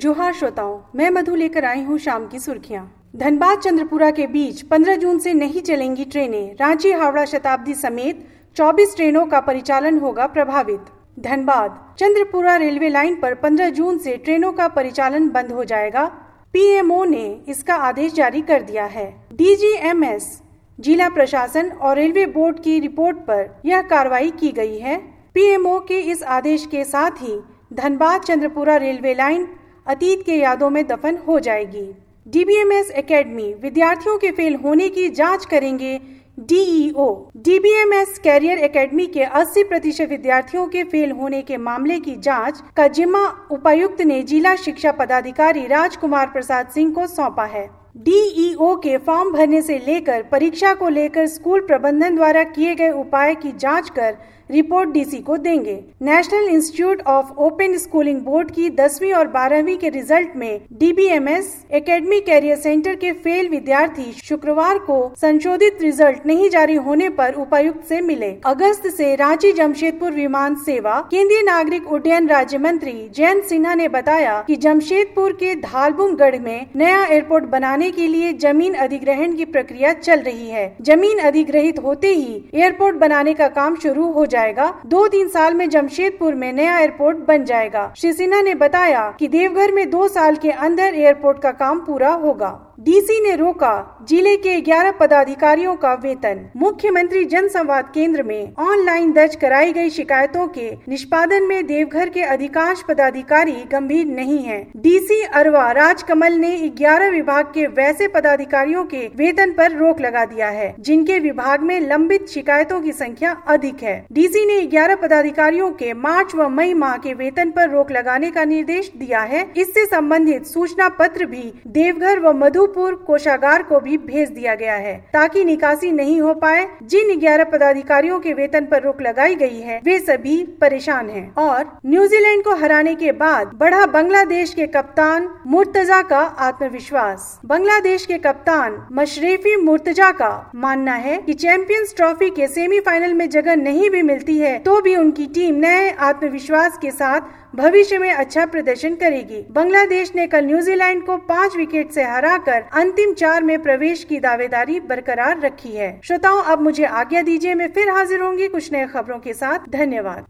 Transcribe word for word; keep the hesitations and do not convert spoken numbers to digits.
जोहार श्रोताओं, मैं मधु लेकर आई हूँ शाम की सुर्खियाँ। धनबाद चंद्रपुरा के बीच पंद्रह जून से नहीं चलेंगी ट्रेनें। रांची हावड़ा शताब्दी समेत चौबीस ट्रेनों का परिचालन होगा प्रभावित। धनबाद चंद्रपुरा रेलवे लाइन पर पंद्रह जून से ट्रेनों का परिचालन बंद हो जाएगा। पीएमओ ने इसका आदेश जारी कर दिया है। डीजीएमएस, जिला प्रशासन और रेलवे बोर्ड की रिपोर्ट पर यह कार्रवाई की गई है। पीएमओ के इस आदेश के साथ ही धनबाद चंद्रपुरा रेलवे लाइन अतीत के यादों में दफन हो जाएगी। डीबीएमएस एकेडमी विद्यार्थियों के फेल होने की जांच करेंगे डीईओ। डीबीएमएस कैरियर एकेडमी के अस्सी प्रतिशत विद्यार्थियों के फेल होने के मामले की जांच का जिम्मा उपायुक्त ने जिला शिक्षा पदाधिकारी राजकुमार प्रसाद सिंह को सौंपा है। डीईओ के फॉर्म भरने से लेकर परीक्षा को लेकर स्कूल प्रबंधन द्वारा किए गए उपाय की जांच कर रिपोर्ट डीसी को देंगे। National Institute of Open Schooling board की दसवीं और बारहवीं के रिजल्ट में डीबीएमएस एकेडमी कैरियर सेंटर के फेल विद्यार्थी शुक्रवार को संशोधित रिजल्ट नहीं जारी होने पर उपायुक्त से मिले। अगस्त से रांची जमशेदपुर विमान सेवा। केंद्रीय नागरिक उड्डयन राज्य मंत्री जयंत सिन्हा ने बताया कि जमशेदपुर के धालबुमगढ़ में नया एयरपोर्ट बनाने के लिए जमीन अधिग्रहण की प्रक्रिया चल रही है। जमीन अधिग्रहित होते ही एयरपोर्ट बनाने का काम शुरू हो जाएगा। दो तीन साल में जमशेदपुर में नया एयरपोर्ट बन जाएगा। श्री सिन्हा ने बताया कि देवघर में दो साल के अंदर एयरपोर्ट का काम पूरा होगा। डीसी ने रोका जिले के ग्यारह पदाधिकारियों का वेतन। मुख्यमंत्री जन संवाद केंद्र में ऑनलाइन दर्ज कराई गई शिकायतों के निष्पादन में देवघर के अधिकांश पदाधिकारी गंभीर नहीं हैं। डीसी अरवा राजकमल ने ग्यारह विभाग के वैसे पदाधिकारियों के वेतन पर रोक लगा दिया है जिनके विभाग में लंबित शिकायतों की संख्या अधिक है। डीसी ने ग्यारह पदाधिकारियों के मार्च व मई माह के वेतन पर रोक लगाने का निर्देश दिया है। इससे संबंधित सूचना पत्र भी देवघर व मधु कोषागार को भी भेज दिया गया है ताकि निकासी नहीं हो पाए। जिन ग्यारह पदाधिकारियों के वेतन पर रोक लगाई गई है वे सभी परेशान हैं। और न्यूजीलैंड को हराने के बाद बढ़ा बांग्लादेश के कप्तान मुर्तजा का आत्मविश्वास। बांग्लादेश के कप्तान मशरेफी मुर्तजा का मानना है कि चैंपियंस ट्रॉफी के सेमीफाइनल में जगह नहीं भी मिलती है तो भी उनकी टीम नए आत्मविश्वास के साथ भविष्य में अच्छा प्रदर्शन करेगी। बांग्लादेश ने कल न्यूजीलैंड को पाँच विकेट से हराकर अंतिम चार में प्रवेश की दावेदारी बरकरार रखी है। श्रोताओं, अब मुझे आज्ञा दीजिए, मैं फिर हाजिर होंगी कुछ नए खबरों के साथ। धन्यवाद।